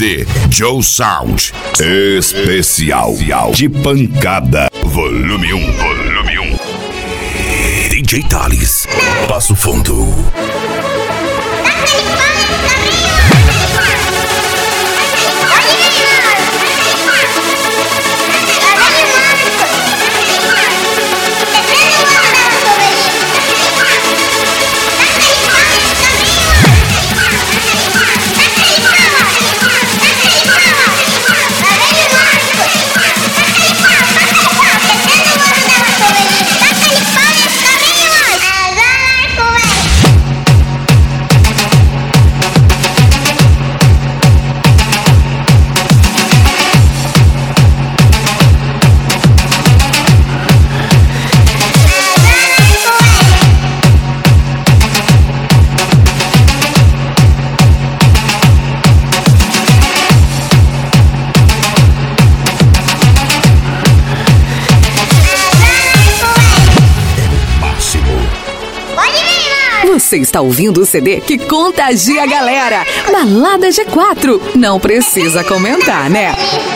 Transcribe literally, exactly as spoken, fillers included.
D Joe Sound especial de pancada. Volume um, volume um. D J Thales, Passo Fundo. Você está ouvindo o C D que contagia a galera. Balada G quatro. Não precisa comentar, né?